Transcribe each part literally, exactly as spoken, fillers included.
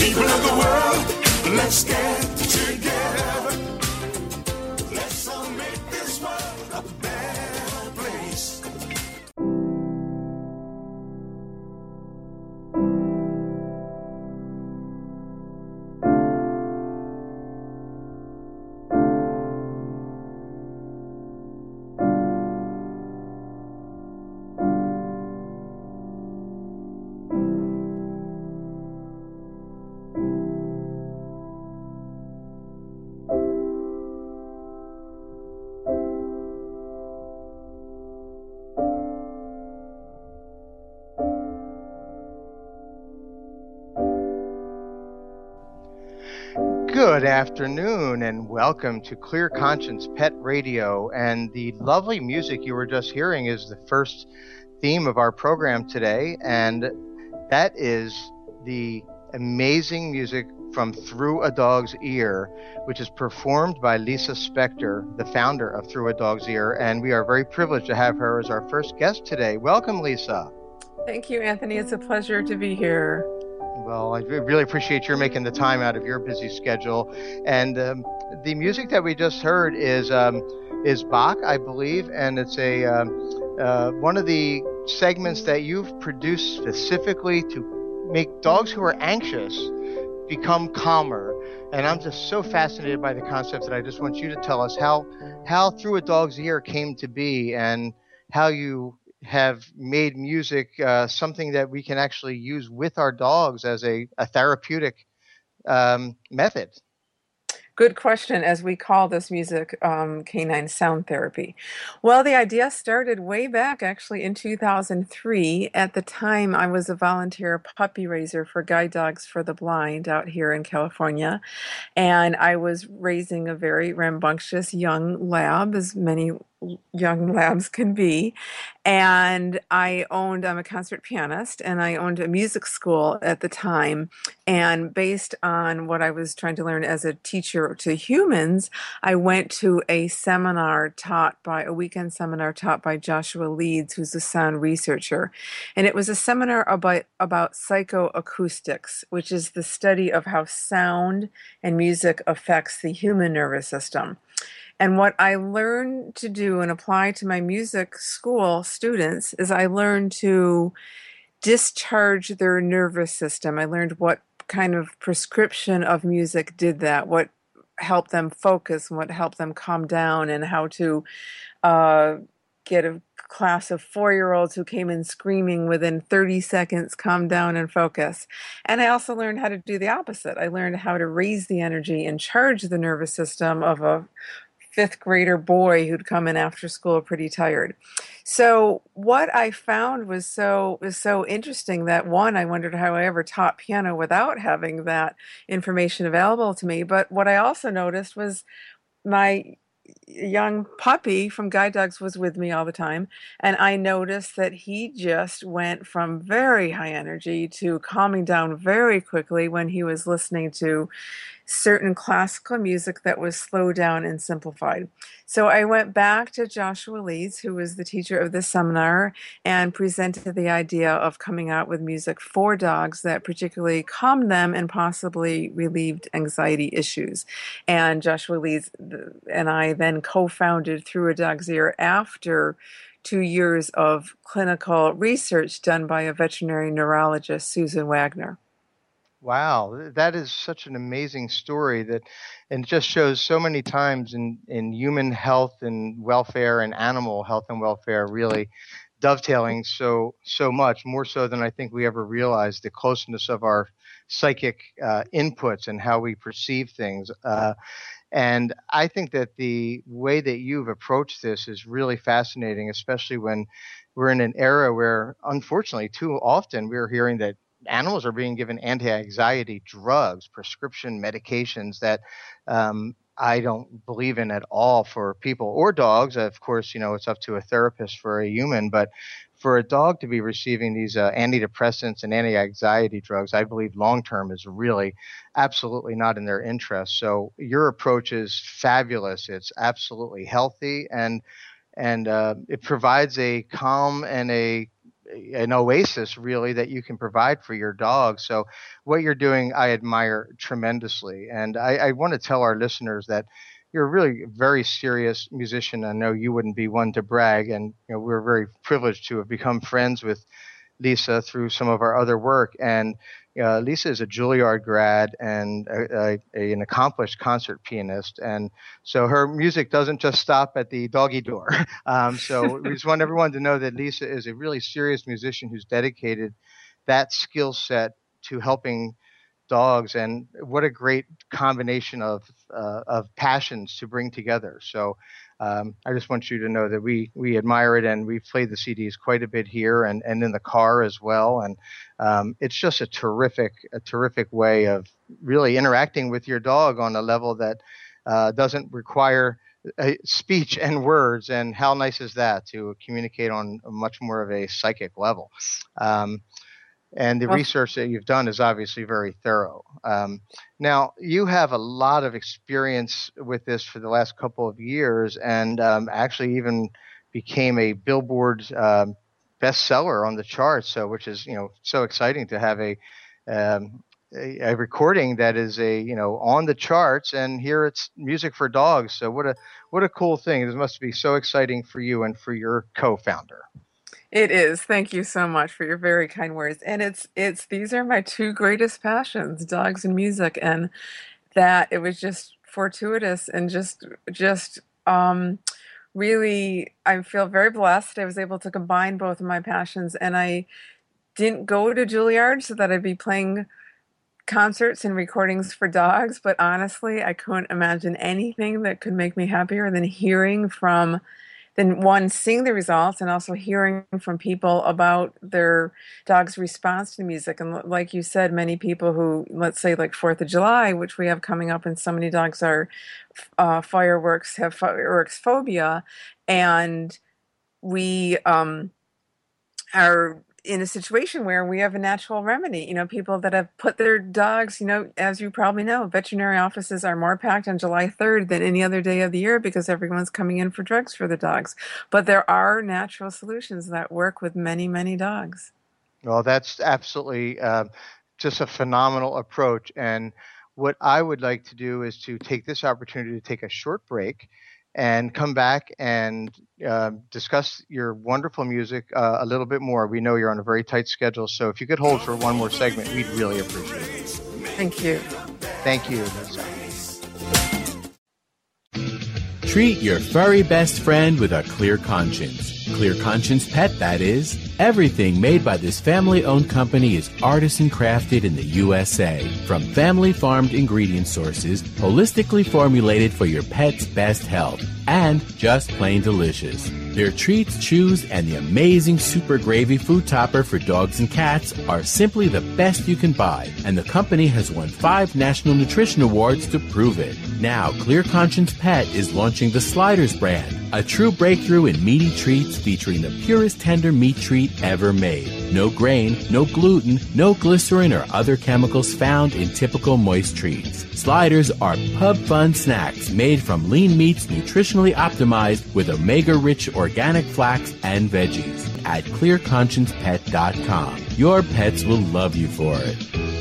People of the world, let's get together. Let's all make this world a better place. Good afternoon and welcome to Clear Conscience Pet Radio. And the lovely music you were just hearing is the first theme of our program today. And that is the amazing music from Through a Dog's Ear, which is performed by Lisa Spector, the founder of Through a Dog's Ear. And we are very privileged to have her as our first guest today. Welcome, Lisa. Thank you, Anthony. It's a pleasure to be here. Well, I really appreciate your making the time out of your busy schedule. And um, the music that we just heard is um, is Bach, I believe, and it's a um, uh, one of the segments that you've produced specifically to make dogs who are anxious become calmer. And I'm just so fascinated by the concept that I just want you to tell us how how Through a Dog's Ear came to be and how you have made music uh, something that we can actually use with our dogs as a, a therapeutic um, method. Good question, as we call this music um, canine sound therapy. Well, the idea started way back actually in two thousand three. At the time, I was a volunteer puppy raiser for Guide Dogs for the Blind out here in California. And I was raising a very rambunctious young lab, as many young labs can be. And I owned, I'm a concert pianist, and I owned a music school at the time. And based on what I was trying to learn as a teacher to humans, I went to a seminar taught by, a weekend seminar taught by Joshua Leeds, who's a sound researcher. And it was a seminar about, about psychoacoustics, which is the study of how sound and music affects the human nervous system. And what I learned to do and apply to my music school students is I learned to discharge their nervous system. I learned what kind of prescription of music did that, what helped them focus, and what helped them calm down, and how to uh, get a class of four-year-olds who came in screaming within thirty seconds, calm down and focus. And I also learned how to do the opposite. I learned how to raise the energy and charge the nervous system of a fifth grader boy who'd come in after school pretty tired. So what I found was so was so interesting that, one, I wondered how I ever taught piano without having that information available to me. But what I also noticed was my young puppy from Guide Dogs was with me all the time, and I noticed that he just went from very high energy to calming down very quickly when he was listening to certain classical music that was slowed down and simplified. So I went back to Joshua Leeds, who was the teacher of this seminar, and presented the idea of coming out with music for dogs that particularly calmed them and possibly relieved anxiety issues. And Joshua Leeds and I then co-founded Through a Dog's Ear after two years of clinical research done by a veterinary neurologist, Susan Wagner. Wow, that is such an amazing story that, and just shows so many times in, in human health and welfare and animal health and welfare really dovetailing so so much, more so than I think we ever realized, the closeness of our psychic uh, inputs and how we perceive things. Uh, and I think that the way that you've approached this is really fascinating, especially when we're in an era where, unfortunately, too often we're hearing that animals are being given anti-anxiety drugs, prescription medications that um, I don't believe in at all for people or dogs. Of course, you know, it's up to a therapist for a human, but for a dog to be receiving these uh, antidepressants and anti-anxiety drugs, I believe long-term is really absolutely not in their interest. So your approach is fabulous. It's absolutely healthy, and and uh, it provides a calm and a an oasis really that you can provide for your dog. So what you're doing, I admire tremendously. And I, I want to tell our listeners that you're a really very serious musician. I know you wouldn't be one to brag, and you know, we're very privileged to have become friends with Lisa through some of our other work. And uh, Lisa is a Juilliard grad and a, a, an accomplished concert pianist. And so her music doesn't just stop at the doggy door. Um, so we just want everyone to know that Lisa is a really serious musician who's dedicated that skill set to helping dogs. And what a great combination of uh, of passions to bring together. So um, I just want you to know that we we admire it, and we've played the C Ds quite a bit here and, and in the car as well. And um, it's just a terrific a terrific way of really interacting with your dog on a level that uh, doesn't require uh, speech and words. And how nice is that, to communicate on a much more of a psychic level? Um, And the Well, research that you've done is obviously very thorough. Um, now, you have a lot of experience with this for the last couple of years, and um, actually even became a Billboard um, bestseller on the charts. So, which is you know so exciting to have a, um, a a recording that is a you know on the charts, and here it's music for dogs. So, what a what a cool thing! This must be so exciting for you and for your co-founder. it is. Thank you so much for your very kind words. And it's it's these are my two greatest passions, dogs and music, and that it was just fortuitous and just just um really I feel very blessed. I was able to combine both of my passions, and I didn't go to Juilliard so that I'd be playing concerts and recordings for dogs, but honestly, I couldn't imagine anything that could make me happier than hearing from then one, seeing the results and also hearing from people about their dog's response to music. And like you said, many people who, let's say like fourth of July, which we have coming up, and so many dogs are uh, fireworks, have fireworks phobia. And we um, are in a situation where we have a natural remedy. You know, people that have put their dogs, you know, as you probably know, veterinary offices are more packed on July third than any other day of the year because everyone's coming in for drugs for the dogs. But there are natural solutions that work with many, many dogs. Well, that's absolutely uh, just a phenomenal approach. And what I would like to do is to take this opportunity to take a short break and come back and uh, discuss your wonderful music uh, a little bit more. We know you're on a very tight schedule, so if you could hold for one more segment, we'd really appreciate it. Thank you. Thank you, Lisa. Treat your furry best friend with a clear conscience. Clear Conscience Pet, that is. Everything made by this family-owned company is artisan crafted in the U S A. From family-farmed ingredient sources, holistically formulated for your pet's best health, and just plain delicious. Their treats, chews, and the amazing super gravy food topper for dogs and cats are simply the best you can buy, and the company has won five National Nutrition Awards to prove it. Now, Clear Conscience Pet is launching the Sliders brand, a true breakthrough in meaty treats featuring the purest tender meat treat ever made. No grain, no gluten, no glycerin or other chemicals found in typical moist treats. Sliders are pub fun snacks made from lean meats nutritionally optimized with omega-rich organic flax and veggies at clear conscience pet dot com. Your pets will love you for it.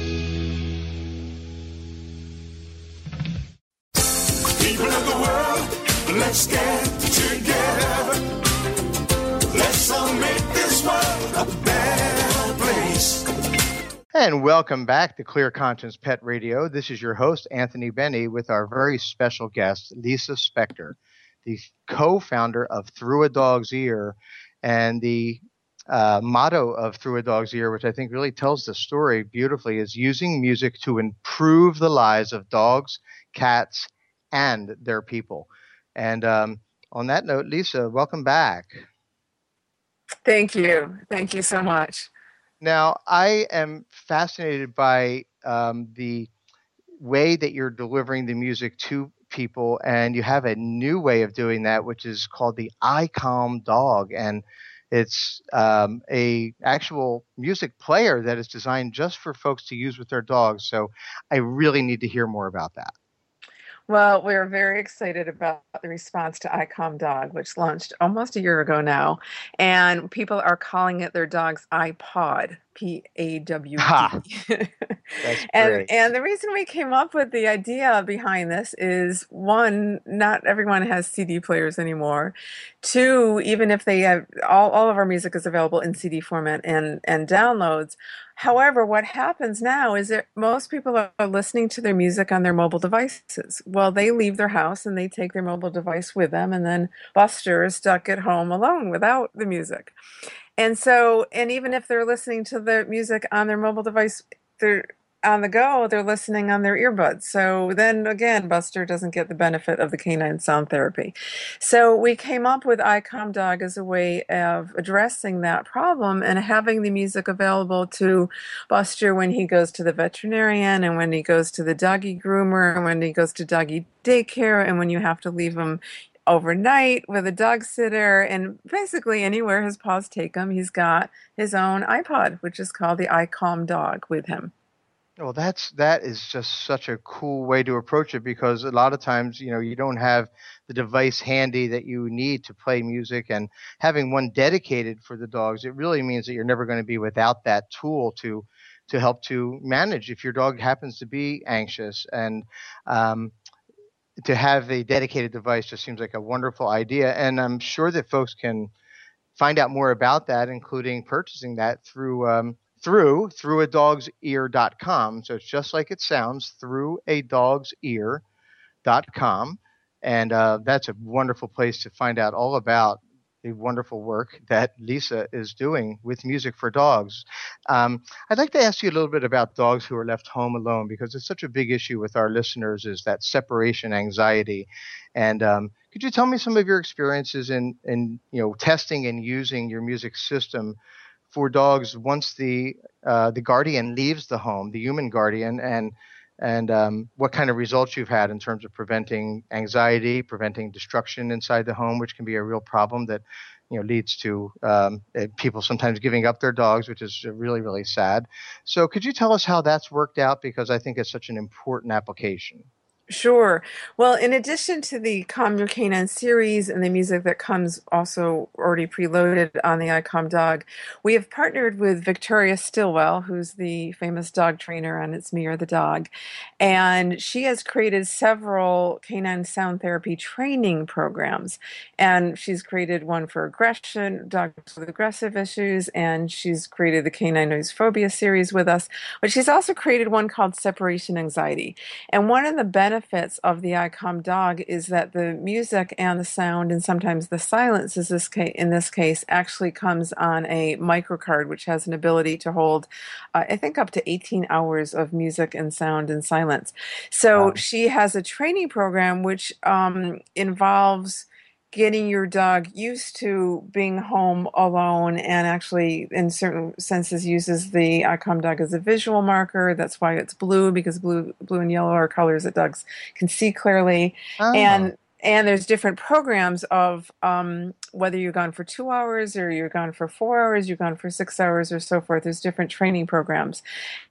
People of the world, let's get together. Let's all make this world a better place. And welcome back to Clear Conscience Pet Radio. This is your host, Anthony Benny, with our very special guest, Lisa Spector, the co-founder of Through a Dog's Ear. And the uh, motto of Through a Dog's Ear, which I think really tells the story beautifully, is using music to improve the lives of dogs, cats, and their people. And um, on that note, Lisa, welcome back. Thank you. Thank you so much. Now, I am fascinated by um, the way that you're delivering the music to people, and you have a new way of doing that, which is called the iCalm Dog, and it's um, a actual music player that is designed just for folks to use with their dogs. So I really need to hear more about that. Well, we're very excited about the response to iCalm Dog, which launched almost a year ago now. And people are calling it their dog's iPod, P A W D. Ha! That's And great. and the reason we came up with the idea behind this is one, not everyone has C D players anymore. Two, even if they have all, all of our music is available in C D format and, and downloads. However, what happens now is that most people are listening to their music on their mobile devices. Well, they leave their house and they take their mobile device with them, and then Buster is stuck at home alone without the music. And so, and even if they're listening to the music on their mobile device, they're on the go, they're listening on their earbuds. So then again, Buster doesn't get the benefit of the canine sound therapy. So we came up with iCalm Dog as a way of addressing that problem and having the music available to Buster when he goes to the veterinarian and when he goes to the doggy groomer and when he goes to doggy daycare and when you have to leave him overnight with a dog sitter, and basically anywhere his paws take him, he's got his own iPod, which is called the iCalm Dog, with him. Well, that's that is just such a cool way to approach it, because a lot of times, you know, you don't have the device handy that you need to play music, and having one dedicated for the dogs, it really means that you're never going to be without that tool to to help to manage if your dog happens to be anxious. And um, to have a dedicated device just seems like a wonderful idea. And I'm sure that folks can find out more about that, including purchasing that through um, through through a dog's ear dot com. So it's just like it sounds, through a dog's ear dot com. And uh, that's a wonderful place to find out all about the wonderful work that Lisa is doing with music for dogs. Um, I'd like to ask you a little bit about dogs who are left home alone, because it's such a big issue with our listeners, is that separation anxiety. And um, could you tell me some of your experiences in, in you know testing and using your music system for dogs once the uh, the guardian leaves the home, the human guardian, and and um, what kind of results you've had in terms of preventing anxiety, preventing destruction inside the home, which can be a real problem that you know leads to um, people sometimes giving up their dogs, which is really, really sad. So could you tell us how that's worked out? Because I think it's such an important application. Sure. Well, in addition to the Calm Your Canine series and the music that comes also already preloaded on the iCalm Dog, we have partnered with Victoria Stilwell, who's the famous dog trainer on It's Me or the Dog. And she has created several canine sound therapy training programs. And she's created one for aggression, dogs with aggressive issues, and she's created the Canine Noise Phobia series with us. But she's also created one called Separation Anxiety. And one of the benefits benefits of the iCalm Dog is that the music and the sound, and sometimes the silence is this case, in this case, actually comes on a microcard, which has an ability to hold, uh, I think, up to eighteen hours of music and sound and silence. So Wow. she has a training program which um, involves getting your dog used to being home alone, and actually in certain senses uses the iCalm Dog as a visual marker. That's why it's blue, because blue blue and yellow are colors that dogs can see clearly. Oh. And and there's different programs of um, whether you're gone for two hours or you're gone for four hours, you're gone for six hours or so forth. There's different training programs.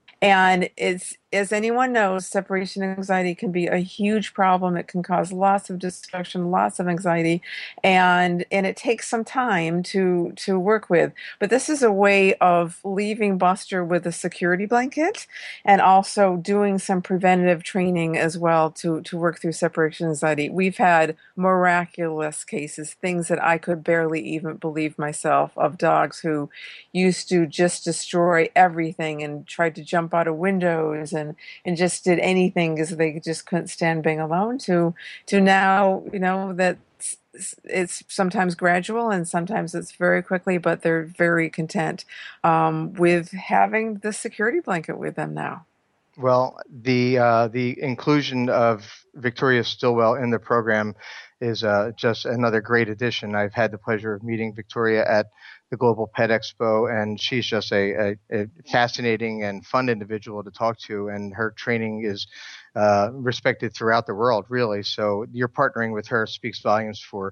And it's, as anyone knows, separation anxiety can be a huge problem. It can cause lots of destruction, lots of anxiety, and and it takes some time to to work with. But this is a way of leaving Buster with a security blanket, and also doing some preventative training as well to to work through separation anxiety. We've had miraculous cases, things that I could barely even believe myself, of dogs who used to just destroy everything and tried to jump out of windows and and just did anything because they just couldn't stand being alone, to to now, you know, that it's, it's sometimes gradual and sometimes it's very quickly, but they're very content um, with having the security blanket with them now. Well, the uh, the inclusion of Victoria Stilwell in the program is uh, just another great addition. I've had the pleasure of meeting Victoria at the Global Pet Expo, and she's just a, a, a fascinating and fun individual to talk to, and her training is uh, respected throughout the world, really. So you're partnering with her speaks volumes for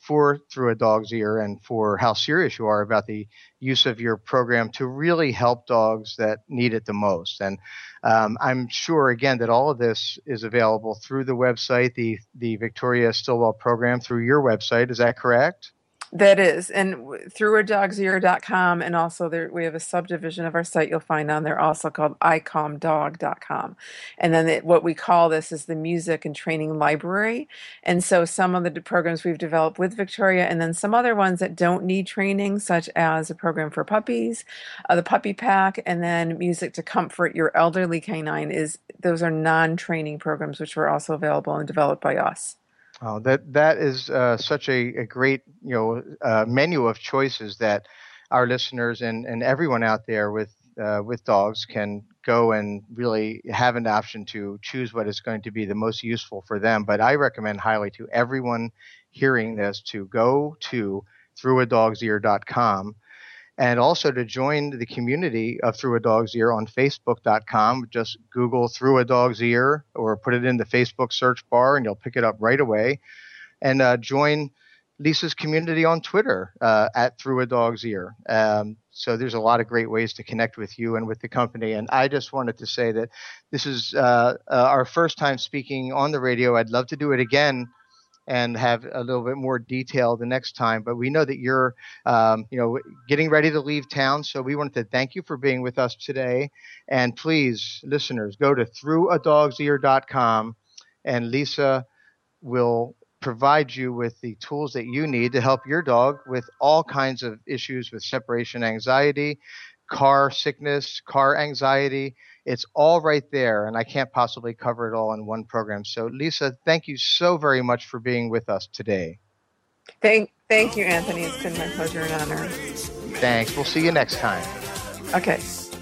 for Through a Dog's Ear and for how serious you are about the use of your program to really help dogs that need it the most. And um, I'm sure, again, that all of this is available through the website, the, the Victoria Stilwell program, through your website. Is that correct? That is, and through a dog's ear dot com, and also there we have a subdivision of our site you'll find on there also called i calm dog dot com. And then it, what we call this is the music and training library. And so some of the programs we've developed with Victoria, and then some other ones that don't need training, such as a program for puppies, uh, the puppy pack, and then music to comfort your elderly canine. Is those are non-training programs which were also available and developed by us. Oh, that that is uh, such a, a great, you know, uh, menu of choices that our listeners and, and everyone out there with uh, with dogs can go and really have an option to choose what is going to be the most useful for them. But I recommend highly to everyone hearing this to go to through a dog's ear dot com. And also to join the community of Through a Dog's Ear on Facebook dot com. Just Google Through a Dog's Ear or put it in the Facebook search bar and you'll pick it up right away. And uh, join Lisa's community on Twitter uh, at Through a Dog's Ear. Um, so there's a lot of great ways to connect with you and with the company. And I just wanted to say that this is uh, uh, our first time speaking on the radio. I'd love to do it again and have a little bit more detail the next time. But we know that you're, um, you know, getting ready to leave town. So we wanted to thank you for being with us today. And please, listeners, go to through a dog's ear dot com, and Lisa will provide you with the tools that you need to help your dog with all kinds of issues with separation anxiety, car sickness, car anxiety. It's all right there, and I can't possibly cover it all in one program. So, Lisa, thank you so very much for being with us today. Thank, thank you, Anthony. It's been my pleasure and honor. Thanks. We'll see you next time. Okay.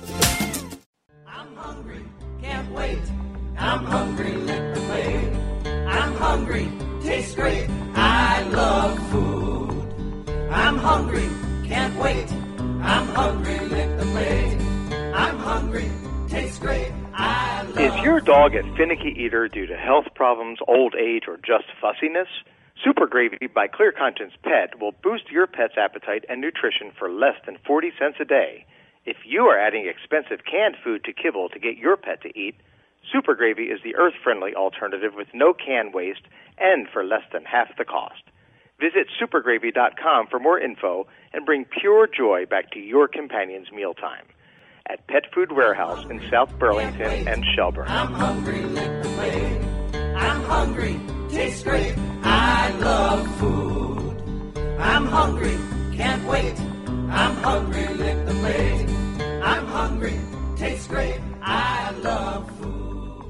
I'm hungry, can't wait. I'm hungry, lick the plate. I'm hungry, tastes great. I love food. I'm hungry, can't wait. I'm hungry, lick the plate. I'm hungry. Tastes great. I love Is your dog a finicky eater due to health problems, old age, or just fussiness? Super Gravy by Clear Conscience Pet will boost your pet's appetite and nutrition for less than forty cents a day. If you are adding expensive canned food to kibble to get your pet to eat, Super Gravy is the earth-friendly alternative with no can waste and for less than half the cost. Visit super gravy dot com for more info and bring pure joy back to your companion's mealtime. At Pet Food Warehouse in South Burlington and Shelburne. I'm hungry, lick the plate. I'm hungry, tastes great. I love food. I'm hungry, can't wait. I'm hungry, lick the plate. I'm hungry, tastes great. I love food.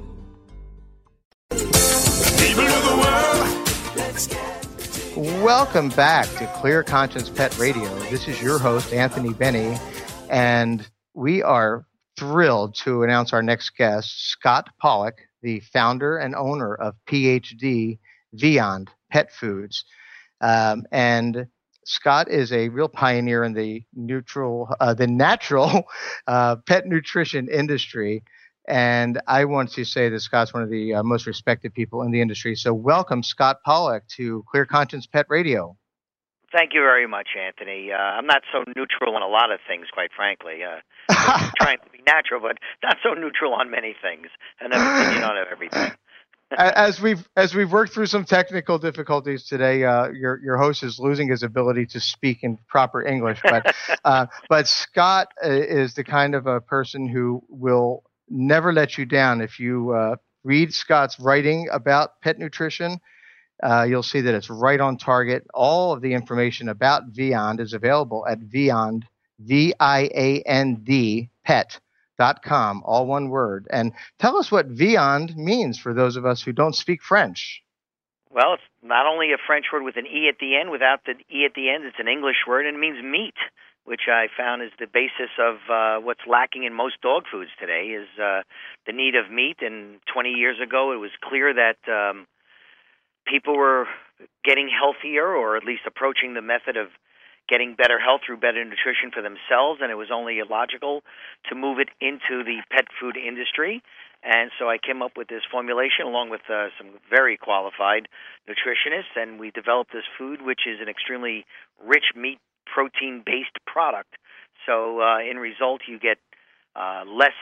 People of the world, let's get together. Welcome back to Clear Conscience Pet Radio. This is your host, Anthony Benny, and we are thrilled to announce our next guest, Scott Pollock, the founder and owner of P H D Vyond Pet Foods. Um, and Scott is a real pioneer in the neutral, uh, the natural uh, pet nutrition industry. And I want to say that Scott's one of the uh, most respected people in the industry. So welcome, Scott Pollock, to Clear Conscience Pet Radio. Thank you very much, Anthony. Uh, I'm not so neutral on a lot of things, quite frankly. Uh, I'm trying to be natural, but not so neutral on many things, and an opinion on everything. As we've as we've worked through some technical difficulties today, uh, your your host is losing his ability to speak in proper English. But uh, but Scott is the kind of a person who will never let you down. If you uh, read Scott's writing about pet nutrition, Uh, you'll see that it's right on target. All of the information about Vyond is available at Vyond, V I A N D, pet dot com, all one word. And tell us what Vyond means for those of us who don't speak French. Well, it's not only a French word with an E at the end. Without the E at the end, it's an English word, and it means meat, which I found is the basis of uh, what's lacking in most dog foods today, is uh, the need of meat. And twenty years ago, it was clear that um, people were getting healthier, or at least approaching the method of getting better health through better nutrition for themselves, and it was only logical to move it into the pet food industry. And so I came up with this formulation along with uh, some very qualified nutritionists, and we developed this food, which is an extremely rich meat protein-based product. So uh, in result, you get uh, less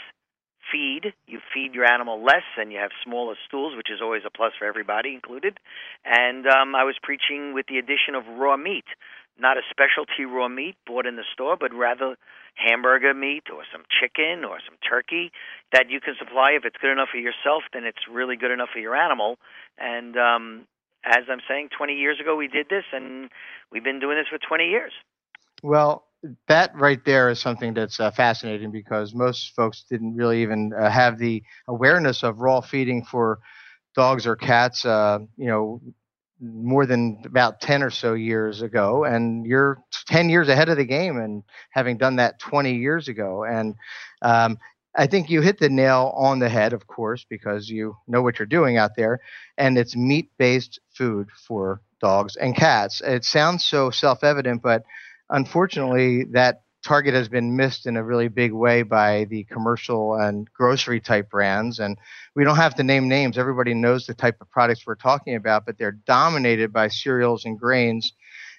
feed. You feed your animal less, and you have smaller stools, which is always a plus for everybody, included. And um, I was preaching with the addition of raw meat, not a specialty raw meat bought in the store, but rather hamburger meat or some chicken or some turkey that you can supply. If it's good enough for yourself, then it's really good enough for your animal. And um, as I'm saying, twenty years ago we did this, and we've been doing this for twenty years. Well, that right there is something that's uh, fascinating, because most folks didn't really even uh, have the awareness of raw feeding for dogs or cats, uh, you know, more than about ten or so years ago. And you're ten years ahead of the game, and having done that twenty years ago. And um, I think you hit the nail on the head, of course, because you know what you're doing out there. And it's meat-based food for dogs and cats. It sounds so self-evident, but unfortunately, that target has been missed in a really big way by the commercial and grocery type brands. And we don't have to name names. Everybody knows the type of products we're talking about, but they're dominated by cereals and grains.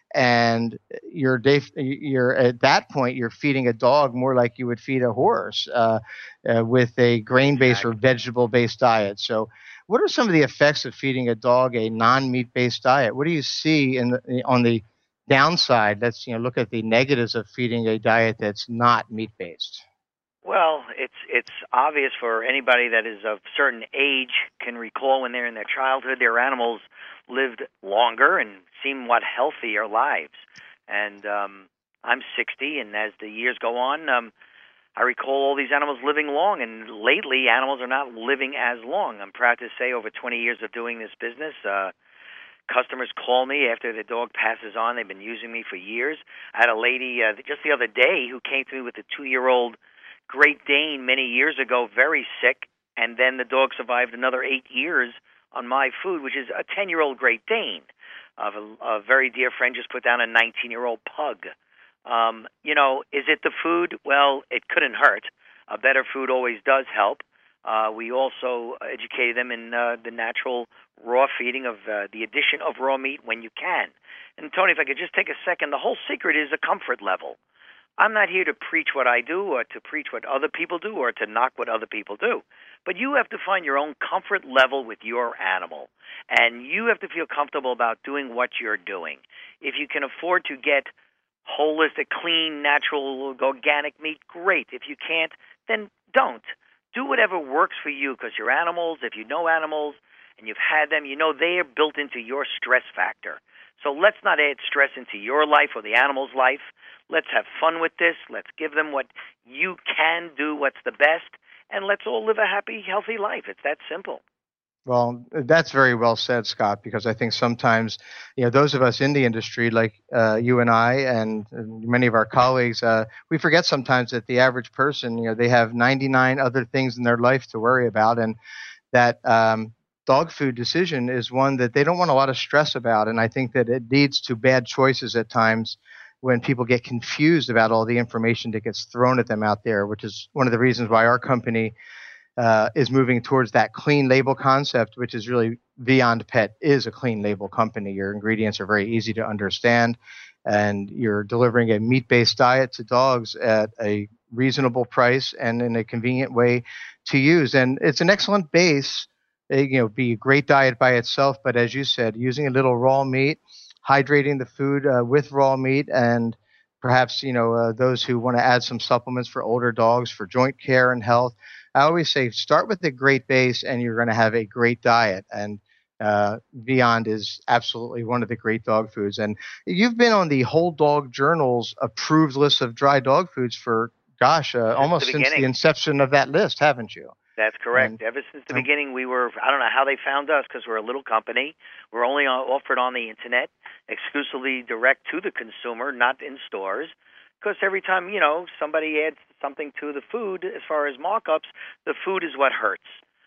And you're, you're at that point, you're feeding a dog more like you would feed a horse uh, uh, with a grain-based or vegetable-based diet. So what are some of the effects of feeding a dog a non-meat-based diet? What do you see in the, on the downside? Let's you know look at the negatives of feeding a diet that's not meat based. Well, it's it's obvious for anybody that is of certain age can recall when they're in their childhood, their animals lived longer and somewhat healthier lives. And um, I'm sixty, and as the years go on, um, I recall all these animals living long. And lately, animals are not living as long. I'm proud to say, over twenty years of doing this business, Uh, customers call me after the dog passes on. They've been using me for years. I had a lady uh, just the other day who came to me with a two-year-old Great Dane many years ago, very sick, and then the dog survived another eight years on my food, which is a ten-year-old Great Dane. Uh, a, a very dear friend just put down a nineteen-year-old pug. Um, you know, is it the food? Well, it couldn't hurt. A better food always does help. Uh, we also educated them in uh, the natural raw feeding of uh, the addition of raw meat when you can. And, Tony, if I could just take a second, the whole secret is a comfort level. I'm not here to preach what I do or to preach what other people do or to knock what other people do. But you have to find your own comfort level with your animal. And you have to feel comfortable about doing what you're doing. If you can afford to get holistic, clean, natural, organic meat, great. If you can't, then don't. Do whatever works for you, because your animals, if you know animals and you've had them, you know they are built into your stress factor. So let's not add stress into your life or the animal's life. Let's have fun with this. Let's give them what you can do, what's the best, and let's all live a happy, healthy life. It's that simple. Well, that's very well said, Scott, because I think sometimes, you know, those of us in the industry, like uh, you and I and many of our colleagues, uh, we forget sometimes that the average person, you know, they have ninety-nine other things in their life to worry about, and that um, dog food decision is one that they don't want a lot of stress about. And I think that it leads to bad choices at times when people get confused about all the information that gets thrown at them out there, which is one of the reasons why our company Uh, is moving towards that clean label concept, which is really Beyond Pet is a clean label company. Your ingredients are very easy to understand, and you're delivering a meat-based diet to dogs at a reasonable price and in a convenient way to use. And it's an excellent base. It, you know, be a great diet by itself, but as you said, using a little raw meat, hydrating the food uh, with raw meat, and perhaps, you know, uh, those who want to add some supplements for older dogs for joint care and health. I always say start with a great base and you're going to have a great diet. And uh, Beyond is absolutely one of the great dog foods. And you've been on the Whole Dog Journal's approved list of dry dog foods for, gosh, uh, almost the since the inception of that list, haven't you? That's correct. And, Ever since the um, beginning, we were, I don't know how they found us, because we're a little company. We're only on, offered on the Internet, exclusively direct to the consumer, not in stores. Because every time, you know, somebody adds something to the food, as far as markups, the food is what hurts.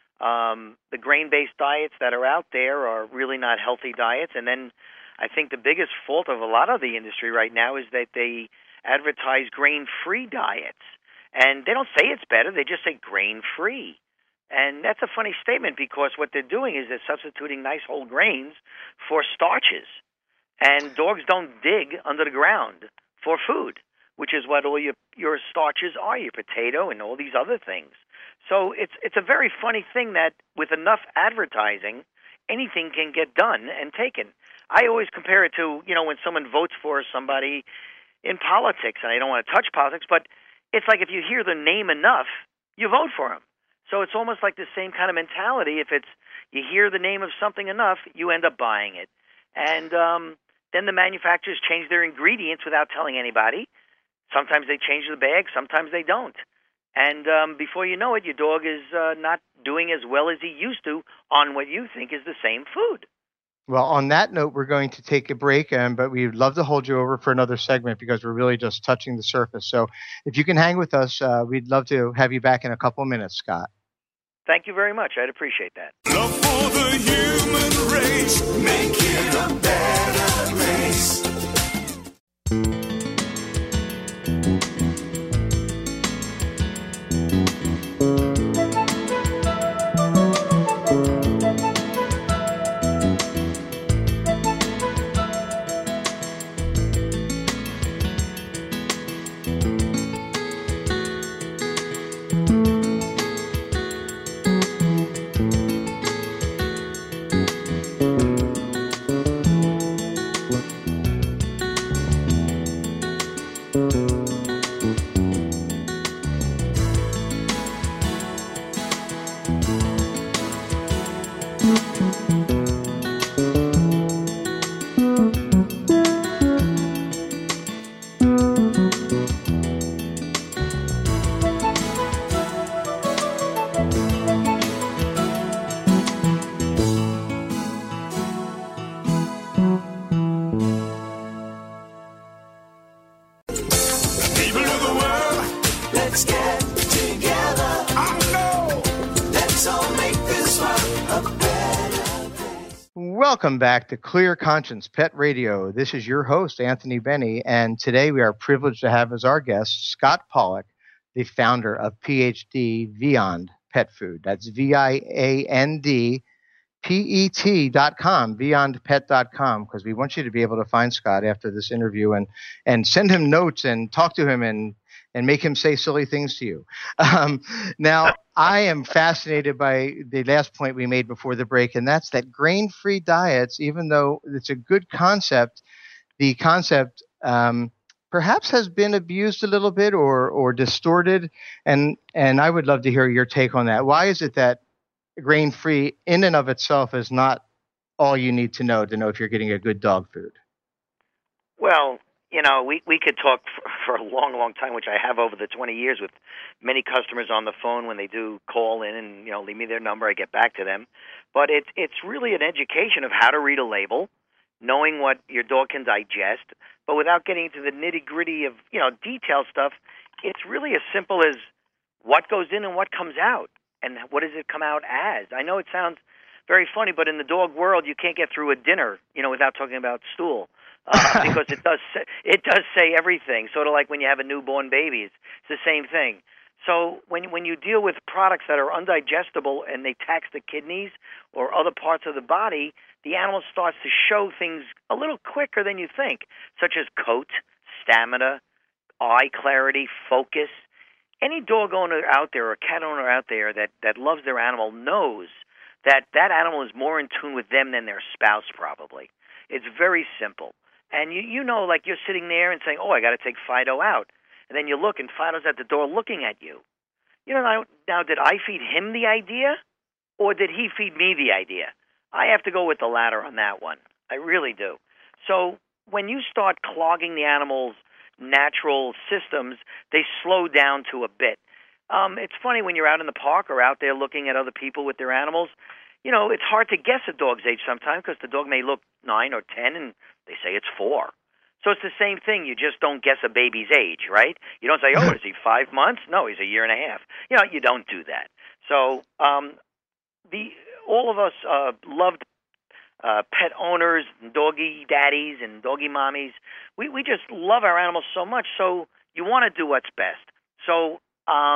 Um, the grain-based diets that are out there are really not healthy diets. And then I think the biggest fault of a lot of the industry right now is that they advertise grain-free diets. And they don't say it's better. They just say grain-free. And that's a funny statement because what they're doing is they're substituting nice whole grains for starches. And dogs don't dig under the ground for food, which is what all your your starches are, your potato and all these other things. So it's it's a very funny thing that with enough advertising, anything can get done and taken. I always compare it to, you know, when someone votes for somebody in politics, and I don't want to touch politics, but it's like if you hear the name enough, you vote for them. So it's almost like the same kind of mentality. If it's you hear the name of something enough, you end up buying it. And um, then the manufacturers change their ingredients without telling anybody. Sometimes they change the bag, sometimes they don't. And um, before you know it, your dog is uh, not doing as well as he used to on what you think is the same food. Well, on that note, we're going to take a break, um, but we'd love to hold you over for another segment because we're really just touching the surface. So if you can hang with us, uh, we'd love to have you back in a couple of minutes, Scott. Thank you very much. I'd appreciate that. Love for the human race, make it a better place. Welcome back to Clear Conscience Pet Radio. This is your host, Anthony Benny, and today we are privileged to have as our guest Scott Pollock, the founder of PhD Viand Pet Food. That's V I A N D P E T dot com, viand pet dot com, because we want you to be able to find Scott after this interview and, and send him notes and talk to him and and make him say silly things to you. Um, now, I am fascinated by the last point we made before the break, and that's that grain-free diets, even though it's a good concept, the concept um, perhaps has been abused a little bit or or distorted, and and I would love to hear your take on that. Why is it that grain-free in and of itself is not all you need to know to know if you're getting a good dog food? Well, you know, we, we could talk for, for a long, long time, which I have over the twenty years with many customers on the phone when they do call in and, you know, leave me their number. I get back to them. But it's it's really an education of how to read a label, knowing what your dog can digest, but without getting into the nitty-gritty of, you know, detail stuff. It's really as simple as what goes in and what comes out, and what does it come out as. I know it sounds very funny, but in the dog world, you can't get through a dinner, you know, without talking about stool. Uh, because it does say, it does say everything. Sort of like when you have a newborn baby, it's the same thing. So when when you deal with products that are undigestible and they tax the kidneys or other parts of the body, the animal starts to show things a little quicker than you think, such as coat, stamina, eye clarity, focus. Any dog owner out there or cat owner out there that, that loves their animal knows that that animal is more in tune with them than their spouse probably. It's very simple. And you you know, like you're sitting there and saying, oh, I got to take Fido out. And then you look, and Fido's at the door looking at you. You know, now, now, did I feed him the idea, or did he feed me the idea? I have to go with the latter on that one. I really do. So when you start clogging the animal's natural systems, they slow down to a bit. Um, it's funny when you're out in the park or out there looking at other people with their animals. You know, it's hard to guess a dog's age sometimes because the dog may look nine or ten, and they say it's four. So it's the same thing. You just don't guess a baby's age, right? You don't say, oh, is he five months? No, he's a year and a half. You know, you don't do that. So um, the all of us uh, loved uh, pet owners, doggy daddies, and doggy mommies. We we just love our animals so much. So you want to do what's best. So um,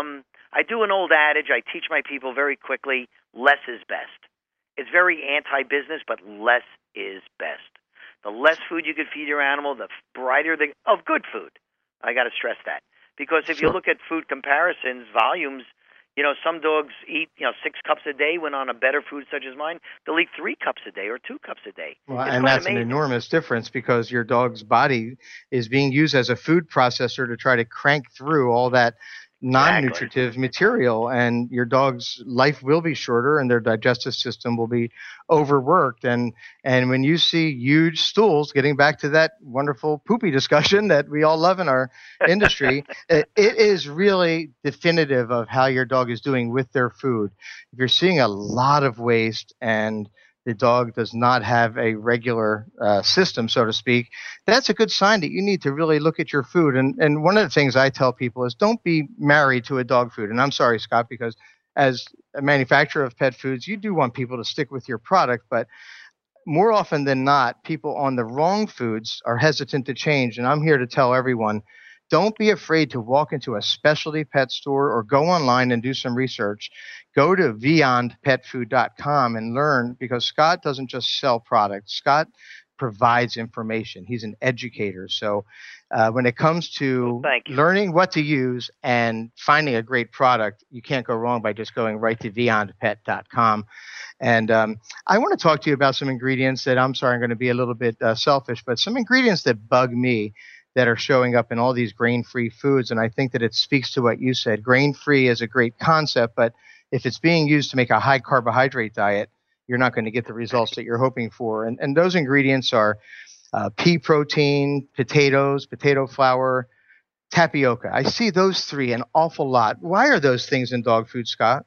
I do an old adage. I teach my people very quickly, less is best. It's very anti-business, but less is best. The less food you could feed your animal, the brighter the of good food. I got to stress that. Because if Sure. you look at food comparisons, volumes, you know, some dogs eat, you know, six cups a day when on a better food such as mine, they'll eat three cups a day or two cups a day. Well, It's and quite that's amazing. an enormous difference because your dog's body is being used as a food processor to try to crank through all that non-nutritive material, and your dog's life will be shorter and their digestive system will be overworked. And and when you see huge stools, getting back to that wonderful poopy discussion that we all love in our industry, it, it is really definitive of how your dog is doing with their food. If you're seeing a lot of waste and the dog does not have a regular uh, system, so to speak, that's a good sign that you need to really look at your food. And and one of the things I tell people is don't be married to a dog food. And I'm sorry, Scott, because as a manufacturer of pet foods, you do want people to stick with your product, but more often than not, people on the wrong foods are hesitant to change. And I'm here to tell everyone, don't be afraid to walk into a specialty pet store or go online and do some research. Go to beyond pet food dot com and learn, because Scott doesn't just sell products. Scott provides information. He's an educator. So uh, when it comes to Thank you. learning what to use and finding a great product, you can't go wrong by just going right to beyond pet dot com. And um, I want to talk to you about some ingredients that, I'm sorry, I'm going to be a little bit uh, selfish, but some ingredients that bug me that are showing up in all these grain-free foods. And I think that it speaks to what you said. Grain-free is a great concept, but if it's being used to make a high carbohydrate diet, you're not going to get the results that you're hoping for. And, and those ingredients are uh, pea protein, potatoes, potato flour, tapioca. I see those three an awful lot. Why are those things in dog food, Scott?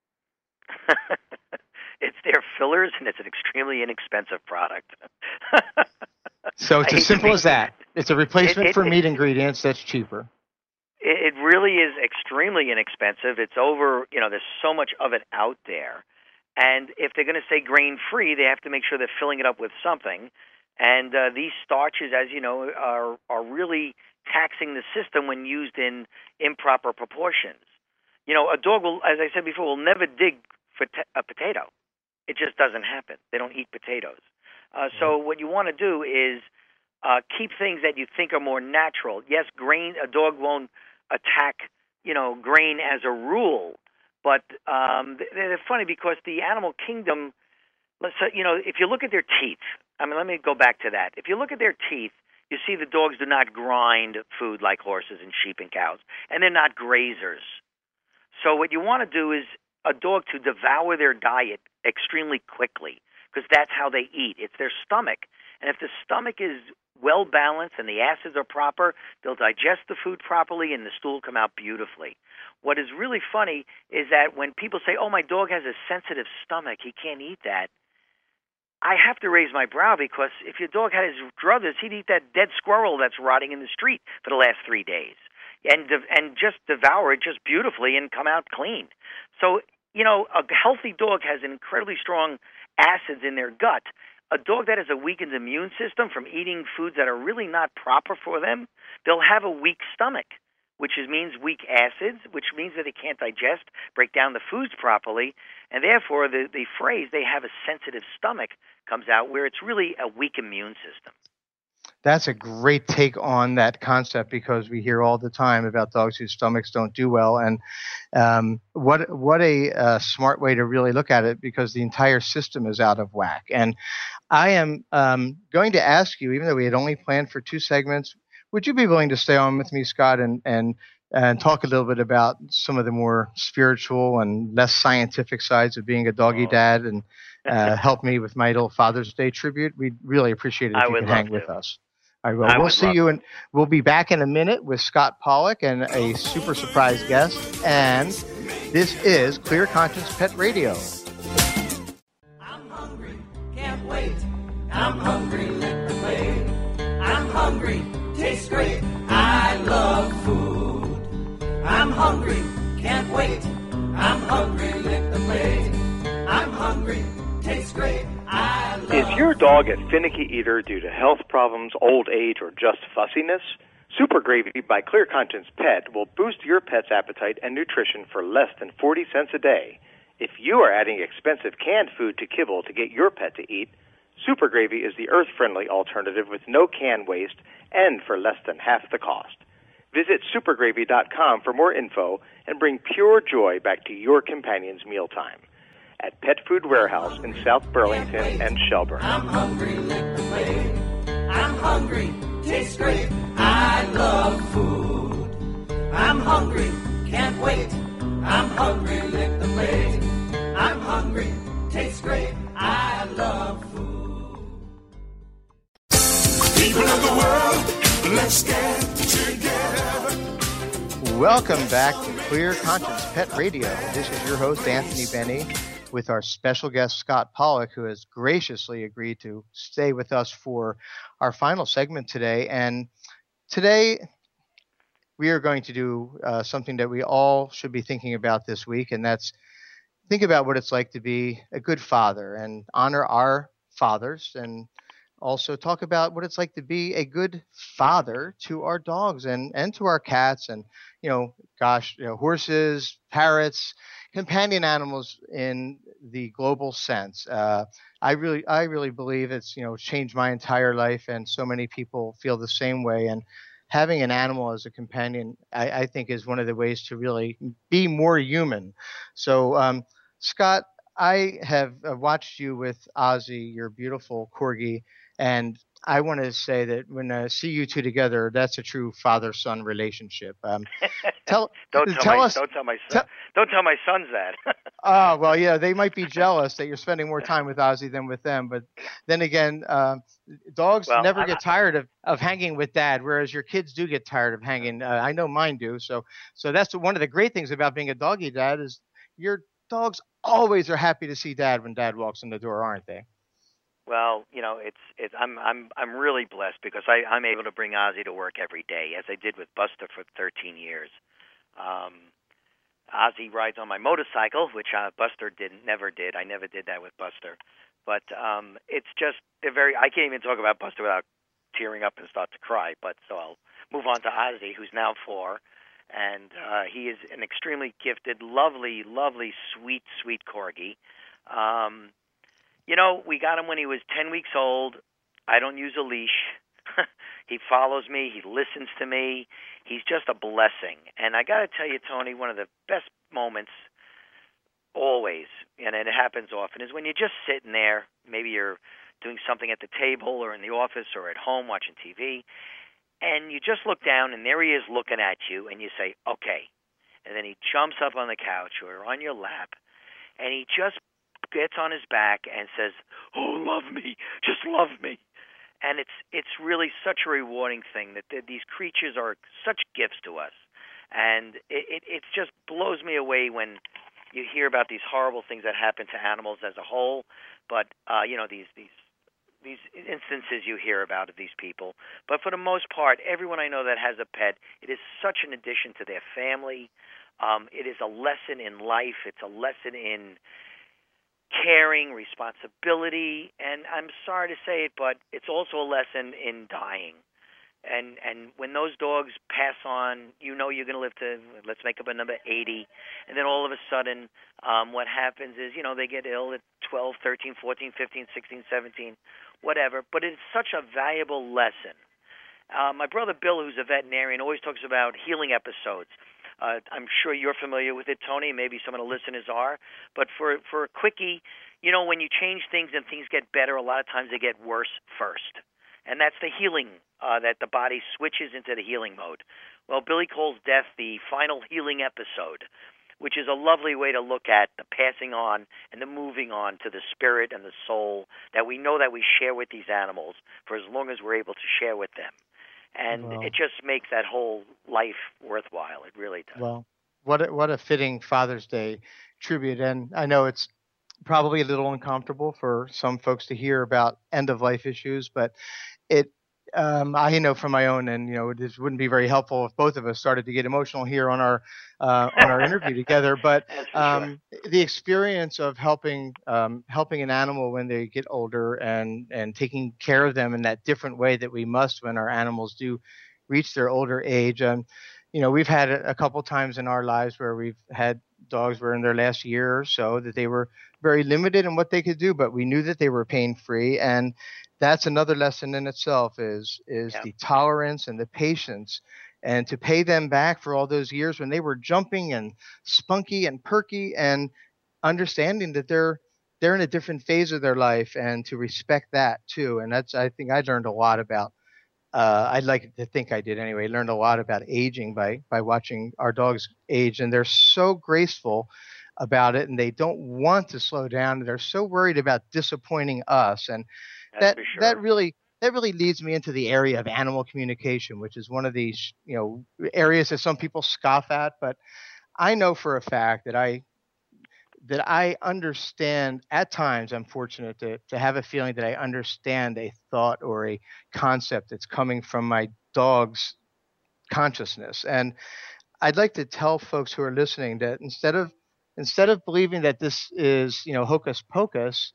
It's their fillers, and it's an extremely inexpensive product. So it's I as hate simple to as that. It's a replacement It- it- for it- meat ingredients that's cheaper. It, it really is extremely inexpensive. It's over, you know, there's so much of it out there. And if they're going to say grain-free, they have to make sure they're filling it up with something. And uh, these starches, as you know, are are really taxing the system when used in improper proportions. You know, a dog will, as I said before, will never dig for t- a potato. It just doesn't happen. They don't eat potatoes. Uh, so what you want to do is uh, keep things that you think are more natural. Yes, grain, a dog won't attack, you know, grain as a rule, but um, they're funny because the animal kingdom, let's say, you know, if you look at their teeth, I mean, let me go back to that. If you look at their teeth, you see the dogs do not grind food like horses and sheep and cows, and they're not grazers. So what you want to do is a dog to devour their diet extremely quickly, because that's how they eat. It's their stomach. And if the stomach is well balanced and the acids are proper, they'll digest the food properly and the stool will come out beautifully. What is really funny is that when people say, oh, my dog has a sensitive stomach, he can't eat that, I have to raise my brow, because if your dog had his druthers, he'd eat that dead squirrel that's rotting in the street for the last three days and and just devour it just beautifully and come out clean. So, you know, a healthy dog has incredibly strong acids in their gut. A dog that has a weakened immune system from eating foods that are really not proper for them, they'll have a weak stomach, which is, means weak acids, which means that they can't digest, break down the foods properly, and therefore the, the phrase, they have a sensitive stomach, comes out where it's really a weak immune system. That's a great take on that concept, because we hear all the time about dogs whose stomachs don't do well. And um, what what a uh, smart way to really look at it, because the entire system is out of whack. And I am um, going to ask you, even though we had only planned for two segments, would you be willing to stay on with me, Scott, and and and talk a little bit about some of the more spiritual and less scientific sides of being a doggy Oh. dad, and uh, help me with my little Father's Day tribute? We'd really appreciate it if I you would could love hang to. with us. All right, well, I we'll would see love you, and we'll be back in a minute with Scott Pollock and a super surprise guest. And this is Clear Conscience Pet Radio. I'm hungry, can't wait. I'm hungry, lick the plate. I'm hungry, tastes great. I love food. I'm hungry, can't wait. I'm hungry, lick the plate. I'm hungry, tastes great. I love Is your dog a finicky eater due to health problems, old age, or just fussiness? Super Gravy by Clear Conscience Pet will boost your pet's appetite and nutrition for less than forty cents a day. If you are adding expensive canned food to kibble to get your pet to eat, Super Gravy is the earth-friendly alternative with no can waste and for less than half the cost. Visit super gravy dot com for more info and bring pure joy back to your companion's mealtime. At Pet Food Warehouse in South Burlington and Shelburne. I'm hungry, lick the plate. I'm hungry, tastes great. I love food. I'm hungry, can't wait. I'm hungry, lick the plate. I'm hungry, tastes great. I love food. People of the world, let's get together. Welcome back to Clear Conscience Pet Radio. This is your host, Anthony Benny, with our special guest, Scott Pollock, who has graciously agreed to stay with us for our final segment today. And today, we are going to do uh, something that we all should be thinking about this week, and that's think about what it's like to be a good father and honor our fathers, and also talk about what it's like to be a good father to our dogs and, and to our cats and, you know, gosh, you know, horses, parrots, companion animals in the global sense. Uh, I really, I really believe it's, you know, changed my entire life, and so many people feel the same way. And having an animal as a companion, I, I think, is one of the ways to really be more human. So, um, Scott, I have uh, watched you with Ozzy, your beautiful corgi, and I want to say that when I see you two together, that's a true father-son relationship. Um, tell don't tell, tell my, us. Don't tell my son. Te- don't tell my sons that. Oh, well, yeah, they might be jealous that you're spending more time with Ozzy than with them. But then again, uh, dogs well, never I'm, get tired of, of hanging with dad, whereas your kids do get tired of hanging. Uh, I know mine do. So, so that's one of the great things about being a doggy dad is your dogs always are happy to see dad when dad walks in the door, aren't they? Well, you know, it's it's I'm I'm I'm really blessed because I I'm able to bring Ozzy to work every day, as I did with Buster for thirteen years. Um, Ozzy rides on my motorcycle, which uh, Buster didn't never did. I never did that with Buster, but um, it's just they're very. I can't even talk about Buster without tearing up and start to cry. But so I'll move on to Ozzy, who's now four, and uh, he is an extremely gifted, lovely, lovely, sweet, sweet corgi. Um, You know, we got him when he was ten weeks old. I don't use a leash. He follows me. He listens to me. He's just a blessing. And I got to tell you, Tony, one of the best moments always, and it happens often, is when you're just sitting there. Maybe you're doing something at the table or in the office or at home watching T V, and you just look down, and there he is looking at you, and you say, okay. And then he jumps up on the couch or on your lap, and he just gets on his back and says, oh, love me, just love me. And it's it's really such a rewarding thing that these creatures are such gifts to us. And it, it, it just blows me away when you hear about these horrible things that happen to animals as a whole. But, uh, you know, these, these, these instances you hear about of these people. But for the most part, everyone I know that has a pet, it is such an addition to their family. Um, it is a lesson in life. It's a lesson in caring, responsibility, and I'm sorry to say it, but it's also a lesson in dying. And and when those dogs pass on, you know you're going to live to, let's make up a number, eighty, and then all of a sudden um, what happens is, you know, they get ill at twelve, thirteen, fourteen, fifteen, sixteen, seventeen, whatever, but it's such a valuable lesson. Uh, my brother Bill, who's a veterinarian, always talks about healing episodes. Uh, I'm sure you're familiar with it, Tony. Maybe some of the listeners are. But for, for a quickie, you know, when you change things and things get better, a lot of times they get worse first. And that's the healing, uh, that the body switches into the healing mode. Well, Billy calls death the final healing episode, which is a lovely way to look at the passing on and the moving on to the spirit and the soul that we know that we share with these animals for as long as we're able to share with them. And well, it just makes that whole life worthwhile. It really does. Well, what a, what a fitting Father's Day tribute. And I know it's probably a little uncomfortable for some folks to hear about end-of-life issues, but it um, I know from my own, and you know, this wouldn't be very helpful if both of us started to get emotional here on our uh, on our interview together. But um, sure. the experience of helping um, helping an animal when they get older and and taking care of them in that different way that we must when our animals do reach their older age. Um, you know, we've had a, a couple times in our lives where we've had dogs were in their last year or so that they were very limited in what they could do, but we knew that they were pain-free. And that's another lesson in itself is, is yeah. the tolerance and the patience, and to pay them back for all those years when they were jumping and spunky and perky, and understanding that they're, they're in a different phase of their life, and to respect that too. And that's, I think I learned a lot about, uh, I'd like to think I did anyway, learned a lot about aging by, by watching our dogs age. And they're so graceful about it, and they don't want to slow down. They're so worried about disappointing us. And That's that, for sure. that really, that really leads me into the area of animal communication, which is one of these, you know, areas that some people scoff at, but I know for a fact that I, that I understand at times. I'm fortunate to, to have a feeling that I understand a thought or a concept that's coming from my dog's consciousness. And I'd like to tell folks who are listening that instead of, instead of believing that this is, you know, hocus pocus,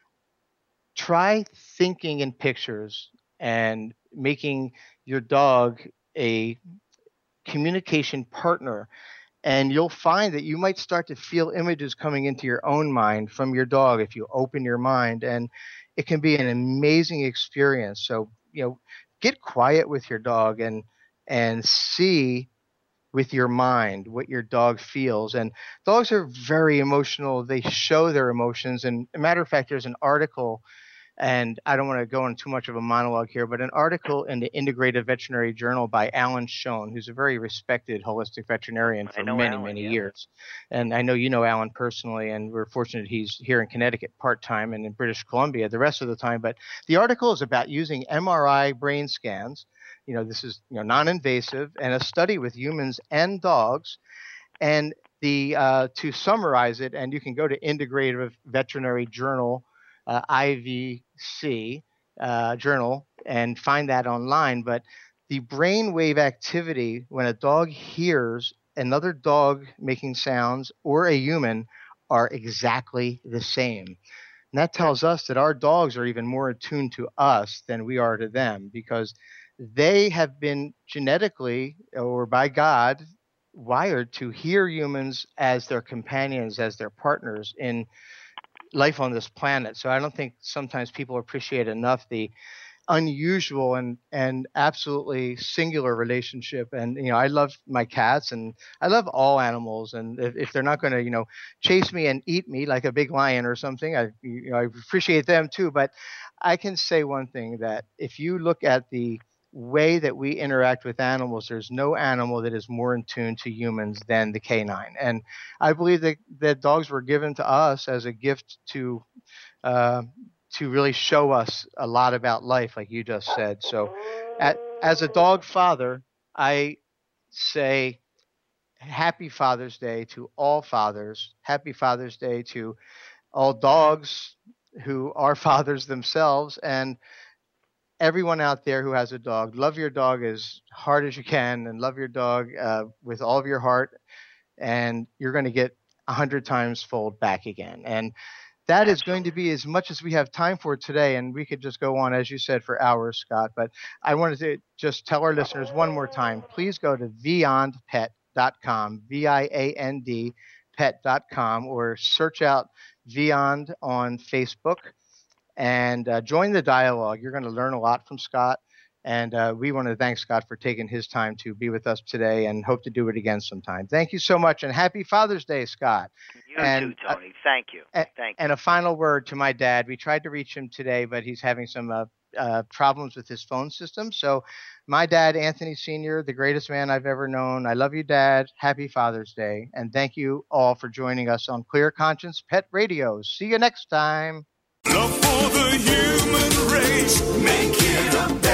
try thinking in pictures and making your dog a communication partner. And you'll find that you might start to feel images coming into your own mind from your dog if you open your mind. And it can be an amazing experience. So, you know, get quiet with your dog and and see with your mind what your dog feels. And dogs are very emotional. They show their emotions. And a matter of fact, there's an article, and I don't want to go into too much of a monologue here, but an article in the Integrative Veterinary Journal by Alan Schoen, who's a very respected holistic veterinarian for many, Alan, many yeah. years. And I know you know Alan personally, and we're fortunate he's here in Connecticut part-time and in British Columbia the rest of the time. But the article is about using M R I brain scans. You know, this is, you know, non-invasive, and a study with humans and dogs. And the uh, to summarize it, and you can go to Integrative Veterinary Journal, Uh, I V C uh, journal, and find that online. But the brainwave activity when a dog hears another dog making sounds or a human are exactly the same. And that tells us that our dogs are even more attuned to us than we are to them, because they have been genetically or by God wired to hear humans as their companions, as their partners in life on this planet. So I don't think sometimes people appreciate enough the unusual and and absolutely singular relationship. And you know, I love my cats, and I love all animals. And if, if they're not going to, you know, chase me and eat me like a big lion or something, I you know I appreciate them too. But I can say one thing, that if you look at the way that we interact with animals, there's no animal that is more in tune to humans than the canine. And I believe that, that dogs were given to us as a gift to uh, to really show us a lot about life, like you just said. So at, as a dog father, I say happy Father's Day to all fathers. Happy Father's Day to all dogs who are fathers themselves. And everyone out there who has a dog, love your dog as hard as you can, and love your dog uh, with all of your heart, and you're going to get a hundred times fold back again. And that is going to be as much as we have time for today, and we could just go on, as you said, for hours, Scott. But I wanted to just tell our listeners one more time, please go to viand pet dot com, V I A N D pet dot com, or search out Viand on Facebook. And uh, join the dialogue. You're going to learn a lot from Scott. And uh, we want to thank Scott for taking his time to be with us today, and hope to do it again sometime. Thank you so much, and happy Father's Day, Scott. You and, too, Tony. Uh, Thank you. And, Thank and you. a final word to my dad. We tried to reach him today, but he's having some uh, uh, problems with his phone system. So my dad, Anthony Senior, the greatest man I've ever known. I love you, Dad. Happy Father's Day. And thank you all for joining us on Clear Conscience Pet Radio. See you next time. Love for the human race, make it a